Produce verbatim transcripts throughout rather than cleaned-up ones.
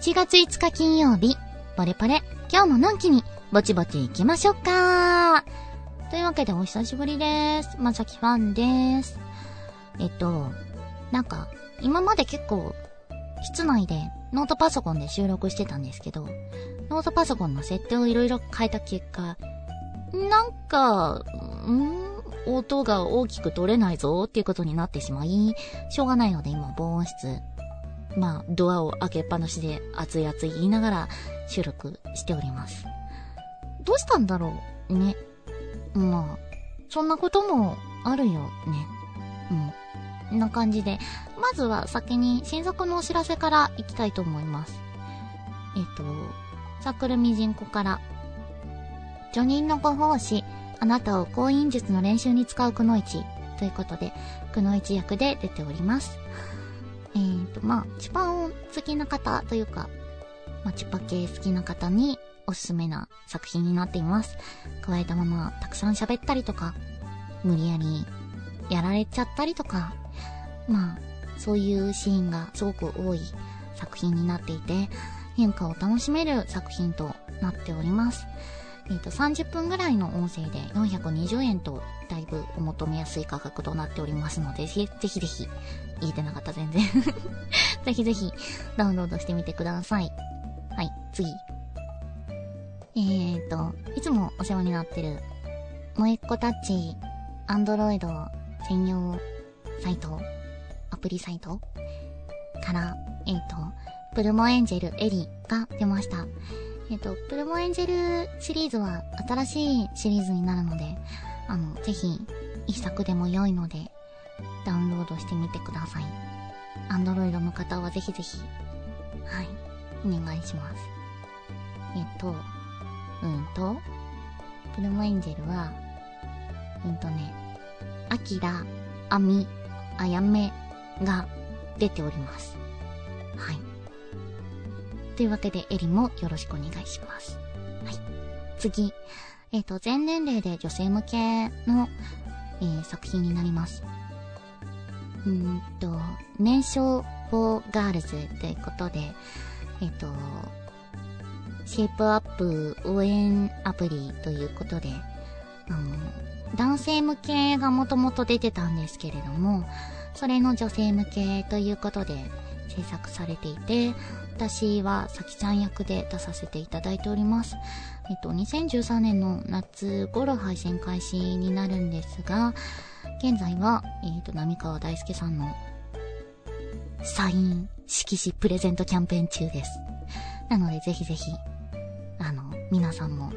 ちがついつか金曜日、ポレポレ、今日ものんきに、ぼちぼち行きましょうか。というわけでお久しぶりです。まさきファンです。えっと、なんか、今まで結構、室内でノートパソコンで収録してたんですけど、ノートパソコンの設定をいろいろ変えた結果、なんか、ん音が大きく取れないぞっていうことになってしまい、しょうがないので今防音室、まあドアを開けっぱなしで熱い熱い言いながら収録しております。どうしたんだろうね。まあそんなこともあるよね。うん。な感じで、まずは先に新作のお知らせからいきたいと思います。えっと、サークルミジンコから、叙任のご奉仕、あなたを婚姻術の練習に使うくのいちということで、くのいち役で出ております。えーと、まあ、チュパ音好きな方というか、まあ、チュパ系好きな方におすすめな作品になっています。加えたままたくさん喋ったりとか、無理やりやられちゃったりとか、まあ、そういうシーンがすごく多い作品になっていて、変化を楽しめる作品となっております。えっと、さんじゅっぷんぐらいの音声でよんひゃくにじゅうえんと、だいぶお求めやすい価格となっておりますので、ぜひぜひ、言えてなかった全然。ぜひぜひ、ダウンロードしてみてください。はい、次。えーと、いつもお世話になってる、もえっこタッチ、アンドロイド専用サイト、アプリサイトから、えーと、プルモエンジェルエリが出ました。えっと、プルモエンジェルシリーズは新しいシリーズになるので、あの、ぜひ、一作でも良いので、ダウンロードしてみてください。アンドロイドの方はぜひぜひ、はい、お願いします。えっと、うんと、プルモエンジェルは、うんとね、アキラ、アミ、アヤメが出ております。はい。というわけで、エリもよろしくお願いします。はい。次。えっと、全年齢で女性向けの、えー、作品になります。うーんと、年少 for girls ということで、えっと、シェイプアップ応援アプリということで、あの、男性向けがもともと出てたんですけれども、それの女性向けということで制作されていて、私はさきちゃん役で出させていただいております。えっと、にせんじゅうさんねんの夏頃配信開始になるんですが、現在は、えっと、浪川大輔さんのサイン色紙プレゼントキャンペーン中です。なので、ぜひぜひ、あの、皆さんも、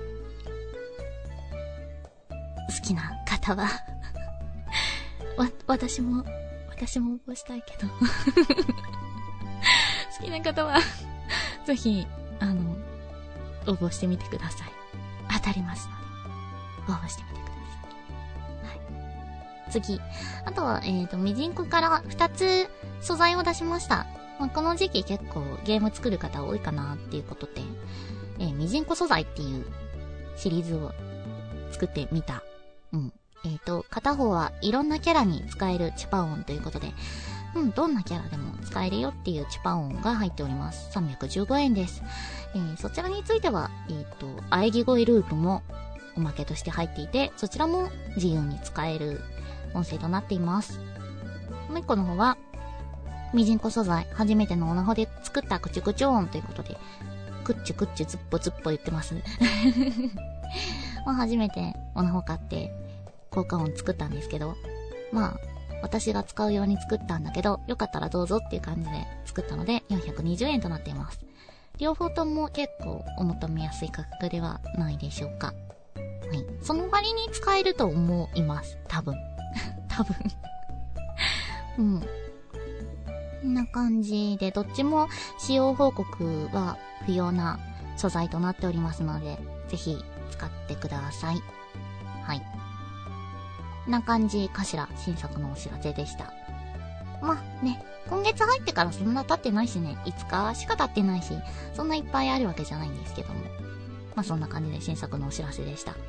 好きな方は、わ、私も、私も応募したいけど。好きな方はぜひあの応募してみてください。当たりますので応募してみてください。はい。次、あとはえっとミジンコからふたつ素材を出しました。まあ、この時期結構ゲーム作る方多いかなっていうことで、えー、ミジンコ素材っていうシリーズを作ってみた。うん。えっと片方はいろんなキャラに使えるチュパオンということで。うん、どんなキャラでも使えるよっていうチュパ音が入っております。さんびゃくじゅうごえんです。えー、そちらについては、えっと、喘ぎ声ループもおまけとして入っていて、そちらも自由に使える音声となっています。もう一個の方は、ミジンコ素材、初めてのオナホで作ったクチュクチュ音ということで、クッチュクッチュズッポズッポ言ってます。まあ、初めてオナホ買って効果音作ったんですけど、まあ、私が使うように作ったんだけど、よかったらどうぞっていう感じで作ったのでよんひゃくにじゅうえんとなっています。両方とも結構お求めやすい価格ではないでしょうか。はい。その割に使えると思います。多分。多分。うん。こんな感じで、どっちも使用報告は不要な素材となっておりますので、ぜひ使ってください。はい。こんな感じかしら、新作のお知らせでした。まあね、今月入ってからそんな経ってないしね、いつかしか経ってないし、そんないっぱいあるわけじゃないんですけども。まあそんな感じで新作のお知らせでした。はい。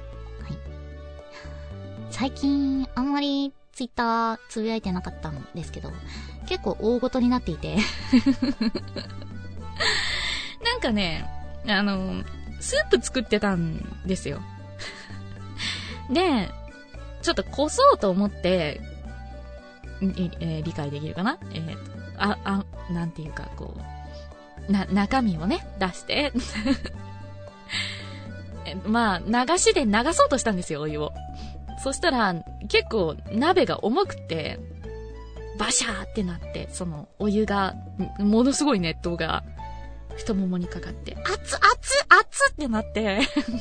最近、あんまりツイッターつぶやいてなかったんですけど、結構大ごとになっていてかね、あの、スープ作ってたんですよ。で、ちょっとこそうと思って、えー、理解できるかな？えー、あ、あ、なんていうか、こう、な、中身をね、出して、まあ、流しで流そうとしたんですよ、お湯を。そしたら、結構鍋が重くて、バシャーってなって、そのお湯が、ものすごい熱湯が太ももにかかって、熱熱熱ってなって、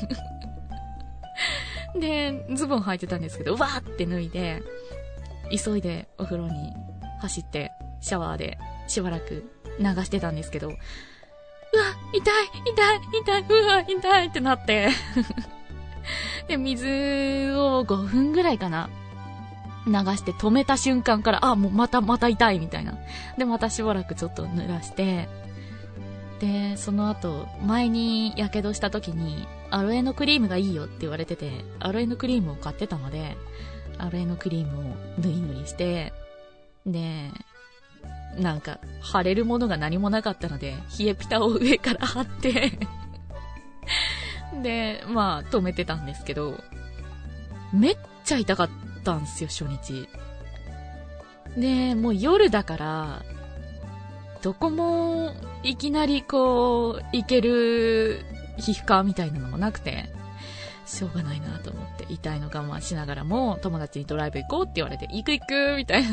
で、ズボン履いてたんですけど、わーって脱いで、急いでお風呂に走って、シャワーでしばらく流してたんですけど、うわ、痛い痛い痛い、うわ、痛いってなって、で、水をごふんぐらいかな、流して止めた瞬間から、あ、もうまたまた痛いみたいな。で、またしばらくちょっと濡らして、で、その後、前に火傷した時に、アロエのクリームがいいよって言われてて、アロエのクリームを買ってたので、アロエのクリームをぬりぬりして、で、なんか、貼れるものが何もなかったので、冷えピタを上から貼って、で、まあ、止めてたんですけど、めっちゃ痛かったんですよ、初日。で、もう夜だから、どこも、いきなりこう、行ける皮膚科みたいなのもなくて、しょうがないなと思って、痛いの我慢しながらも、友達にドライブ行こうって言われて、行く行くみたいな。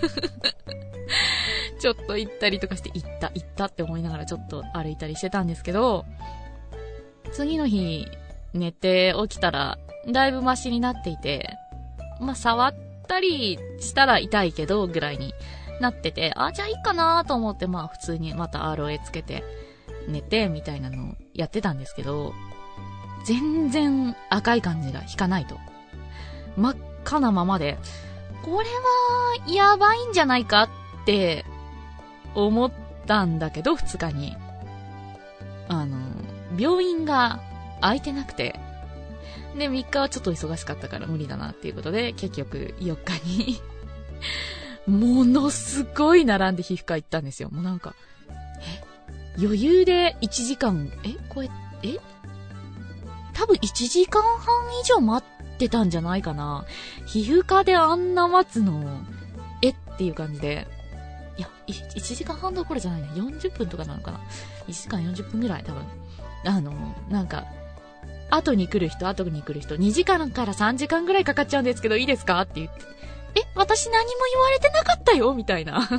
ちょっと行ったりとかして、行った、行ったって思いながらちょっと歩いたりしてたんですけど、次の日、寝て起きたら、だいぶマシになっていて、まあ、触ったりしたら痛いけど、ぐらいになってて、あ、じゃあいいかなと思って、まあ、普通にまた アールオーエー つけて、寝て、みたいなのをやってたんですけど、全然赤い感じが引かないと。真っ赤なままで、これは、やばいんじゃないかって思ったんだけど、二日に。あの、病院が空いてなくて、で、みっかはちょっと忙しかったから無理だなっていうことで、結局よっかに、ものすごい並んで皮膚科行ったんですよ。もうなんか、え余裕でいちじかん、えこれ、え多分いちじかんはん以上待ってたんじゃないかな。皮膚科であんな待つの、えっていう感じで。いや、いちじかんはんどころじゃないな。よんじゅっぷんとかなのかな。いちじかんよんじゅっぷんぐらい多分。あの、なんか、後に来る人、後に来る人、にじかんからさんじかんぐらいかかっちゃうんですけど、いいですかって言って。え、私何も言われてなかったよみたいな。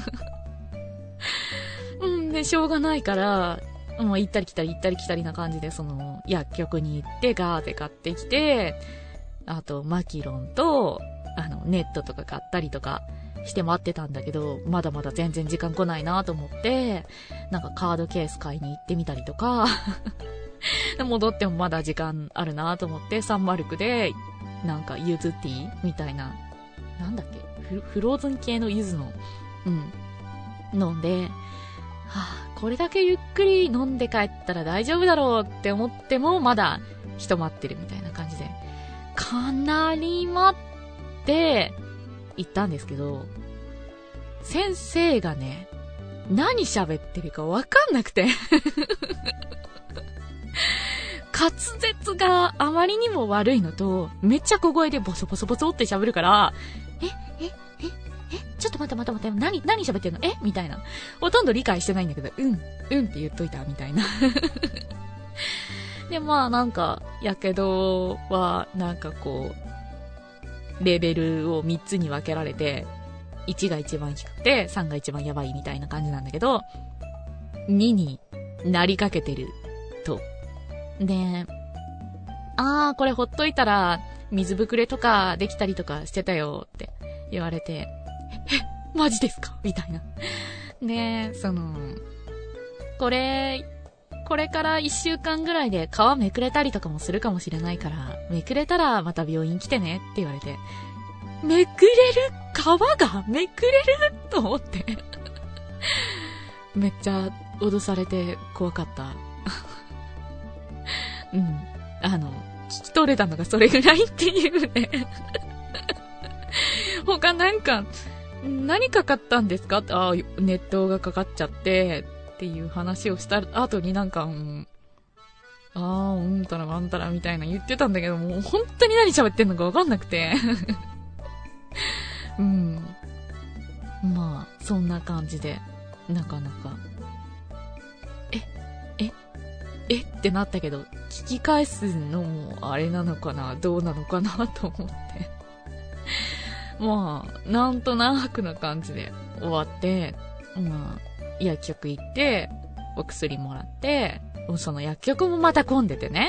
うんで、しょうがないから、もう行ったり来たり行ったり来たりな感じで、その、薬局に行って、ガーって買ってきて、あと、マキロンと、あの、ネットとか買ったりとかして待ってたんだけど、まだまだ全然時間来ないなと思って、なんかカードケース買いに行ってみたりとか、戻ってもまだ時間あるなと思って、サンマルクで、なんかユズティーみたいな、なんだっけ フ, フローズン系のユズの、うん、飲んで、はぁ、これだけゆっくり飲んで帰ったら大丈夫だろうって思っても、まだ人待ってるみたいな感じで、かなり待って行ったんですけど、先生がね、何喋ってるかわかんなくて滑舌があまりにも悪いのと、めっちゃ小声でボソボソボソって喋るから、え、え、え、え、ちょっと待って待って待って、何、何喋ってんのえみたいな。ほとんど理解してないんだけど、うん、うんって言っといたみたいな。で、まあなんか、やけどは、なんかこう、レベルをみっつに分けられて、いちが一番低くて、さんが一番やばいみたいな感じなんだけど、にになりかけてると。で、あー、これほっといたら、水ぶくれとかできたりとかしてたよって言われて、え、マジですかみたいな。で、その、これ、これからいっしゅうかんぐらいで皮めくれたりとかもするかもしれないから、めくれたらまた病院来てねって言われて、めくれる皮がめくれると思って。めっちゃ脅されて怖かった。うん。あの、聞き取れたのがそれぐらいっていうね。他なんか、何かかったんですかああ、熱湯がかかっちゃって、 っていう話をした後になんか、うん、あー、うんたらなんたらみたいな言ってたんだけど、もう本当に何喋ってんのかわかんなくて。うん。まあ、そんな感じで、なかなか、え、え、えってなったけど、聞き返すのもあれなのかな、どうなのかなと思って。まあ、なんとなくな感じで終わって、まあ、薬局行って、お薬もらって、その薬局もまた混んでてね。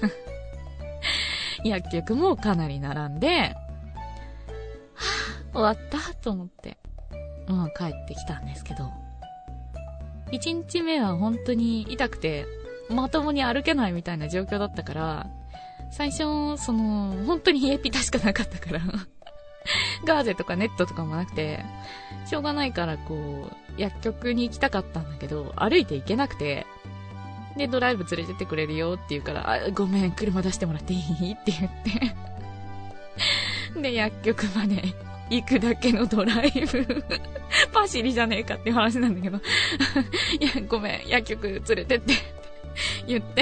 薬局もかなり並んで、はぁ、終わったと思って、まあ帰ってきたんですけど、一日目は本当に痛くて、まともに歩けないみたいな状況だったから、最初、その、本当に冷えピタしかなかったから、ガーゼとかネットとかもなくて、しょうがないからこう、薬局に行きたかったんだけど、歩いて行けなくて、で、ドライブ連れてってくれるよって言うから、あ、ごめん、車出してもらっていいって言って。で、薬局まで行くだけのドライブ。パシリじゃねえかっていう話なんだけど。いや、ごめん、薬局連れてってって言って。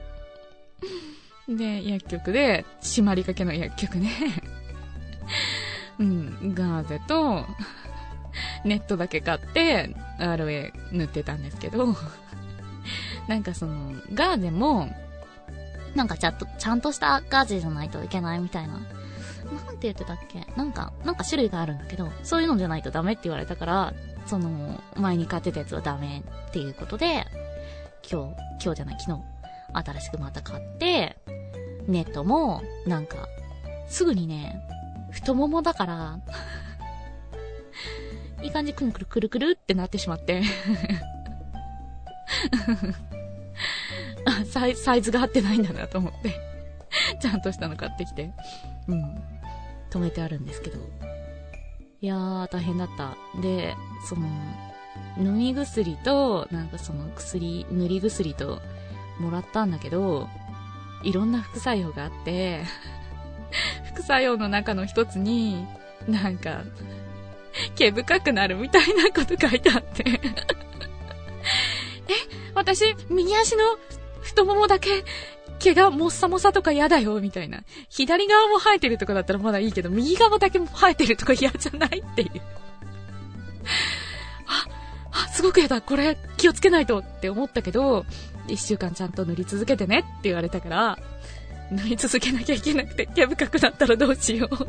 で、薬局で、閉まりかけの薬局ね。うん、ガーゼと、ネットだけ買って、アールエー 塗ってたんですけど、なんかその、ガーゼも、なんかちゃんと、ちゃんとしたガーゼじゃないといけないみたいな。なんて言ってたっけ？なんか、なんか種類があるんだけど、そういうのじゃないとダメって言われたから、その、前に買ってたやつはダメっていうことで、今日、今日じゃない、昨日、新しくまた買って、ネットも、なんか、すぐにね、太ももだから、いい感じくるくるくるくるってなってしまって、あ、サイ、サイズが合ってないんだなと思って、ちゃんとしたの買ってきて、うん、止めてあるんですけど。いやー、大変だった。で、その、飲み薬と、なんかその薬、塗り薬と、もらったんだけど、いろんな副作用があって、副作用の中の一つに、なんか、毛深くなるみたいなこと書いてあって。え、私、右足の太ももだけ、毛がもっさもさとか嫌だよ、みたいな。左側も生えてるとかだったらまだいいけど、右側だけも生えてるとか嫌じゃないっていう。あ、あ、すごく嫌だ、これ気をつけないとって思ったけど、一週間ちゃんと塗り続けてねって言われたから、塗り続けなきゃいけなくて、毛深くなったらどうしよう。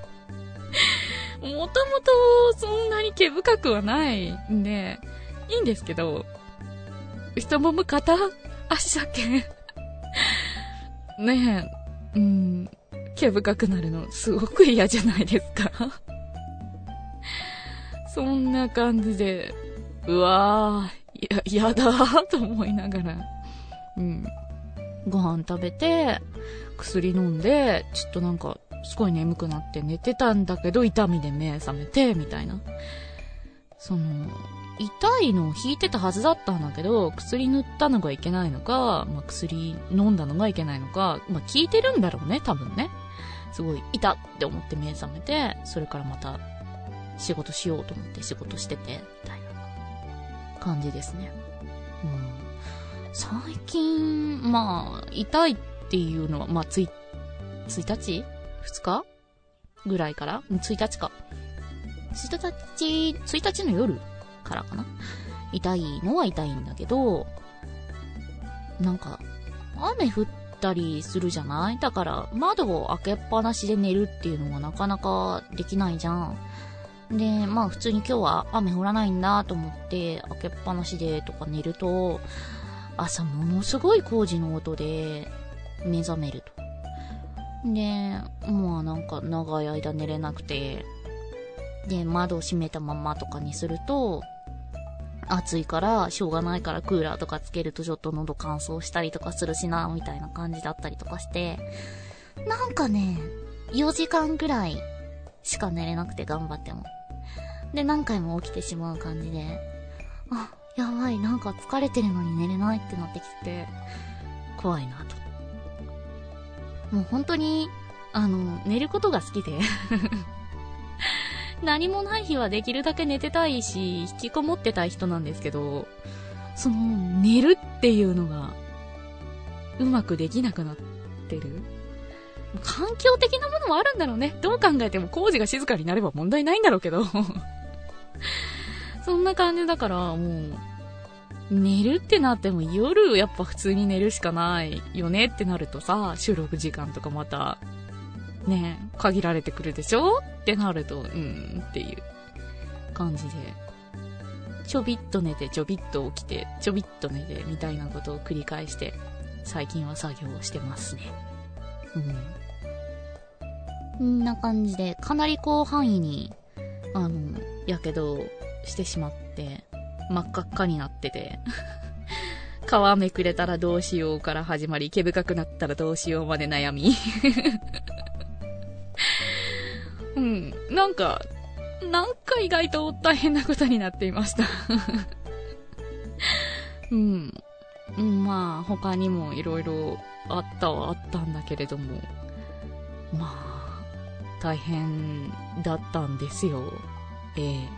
もともとそんなに毛深くはないんで、いいんですけど、太もも片足だけねえ、うん、毛深くなるのすごく嫌じゃないですか。そんな感じで、うわー、や、やだーと思いながら、うん、ご飯食べて、薬飲んで、ちょっとなんか、すごい眠くなって寝てたんだけど、痛みで目覚めて、みたいな。その、痛いのを引いてたはずだったんだけど、薬塗ったのがいけないのか、まあ、薬飲んだのがいけないのか、まあ、効いてるんだろうね、多分ね。すごい、痛って思って目覚めて、それからまた、仕事しようと思って仕事してて、みたいな感じですね。うん。最近、まあ、痛いっていうのは、まあ、つい、ついたちふつかぐらいからついたちか。ついたち、ついたちの夜からかな。痛いのは痛いんだけど、なんか、雨降ったりするじゃない？だから、窓を開けっぱなしで寝るっていうのがなかなかできないじゃん。で、まあ普通に今日は雨降らないんだと思って、開けっぱなしでとか寝ると、朝ものすごい工事の音で目覚めると。で、まあなんか長い間寝れなくて、で、窓を閉めたままとかにすると、暑いからしょうがないからクーラーとかつけるとちょっと喉乾燥したりとかするしな、みたいな感じだったりとかして、なんかね、よじかんぐらいしか寝れなくて頑張っても。で、何回も起きてしまう感じで、あ、やばい、なんか疲れてるのに寝れないってなってきて、怖いなと。もう本当に、あの、寝ることが好きで。何もない日はできるだけ寝てたいし、引きこもってたい人なんですけど、 その、寝るっていうのが、うまくできなくなってる。環境的なものもあるんだろうね。どう考えても工事が静かになれば問題ないんだろうけど。そんな感じだから、もう、寝るってなっても夜やっぱ普通に寝るしかないよねってなるとさ、収録時間とかまた、ね、限られてくるでしょってなると、うーんっていう感じで。ちょびっと寝て、ちょびっと起きて、ちょびっと寝て、みたいなことを繰り返して、最近は作業をしてますね。うん。こんな感じで、かなり広範囲に、あの、やけどしてしまって、真っ赤っかになってて、皮めくれたらどうしようから始まり、毛深くなったらどうしようまで悩み。うん、なんか、なんか意外と大変なことになっていました。うん。まあ、他にもいろいろあったはあったんだけれども、まあ、大変だったんですよ。ええ。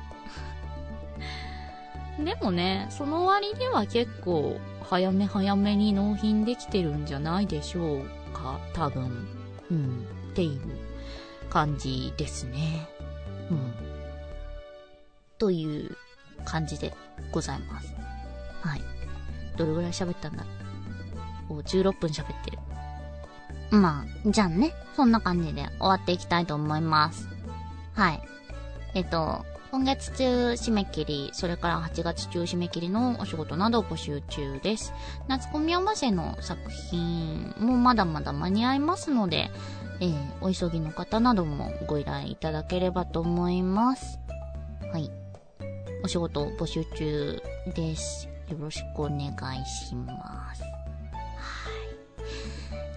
でもね、その割には結構、早め早めに納品できてるんじゃないでしょうか、多分。うん、っていう感じですね。うん。という感じでございます。はい。どれぐらい喋ったんだろう。お、じゅうろっぷん喋ってる。まあ、じゃあね、そんな感じで終わっていきたいと思います。はい。えっと、今月中締め切り、それからはちがつ中締め切りのお仕事など募集中です。夏コミおませの作品もまだまだ間に合いますので、えー、お急ぎの方などもご依頼いただければと思います。はい。お仕事募集中です。よろしくお願いします。はい。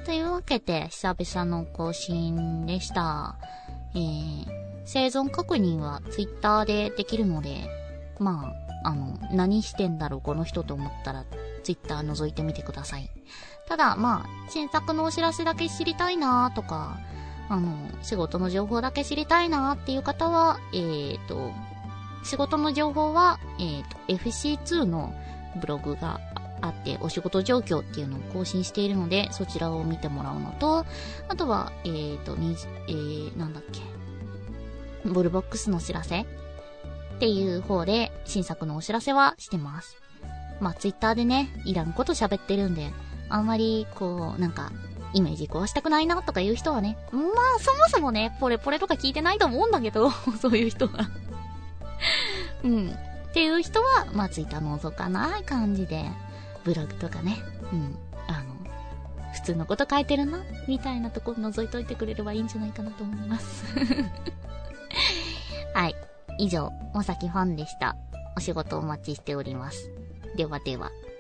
というわけで、久々の更新でした。えー、生存確認はツイッターでできるので、まあ、あの、何してんだろうこの人と思ったら、ツイッター覗いてみてください。ただ、まあ、新作のお知らせだけ知りたいなーとか、あの、仕事の情報だけ知りたいなーっていう方は、えーと、仕事の情報は、えーと、エフシーツー のブログがあって、お仕事状況っていうのを更新しているので、そちらを見てもらうのと、あとは、えーと、に、えー、なんだっけ、ボルボックスのお知らせっていう方で、新作のお知らせはしてます。まあ、ツイッターでね、いらんこと喋ってるんで、あんまり、こう、なんか、イメージ壊したくないなとかいう人はね、まあ、そもそもね、ポレポレとか聞いてないと思うんだけど、そういう人は。うん。っていう人は、まあ、ツイッター覗かない感じで、ブログとかね、うん。あの、普通のこと書いてるな、みたいなとこ覗いといてくれればいいんじゃないかなと思います。はい。以上、まさきファンでした。お仕事お待ちしております。ではでは。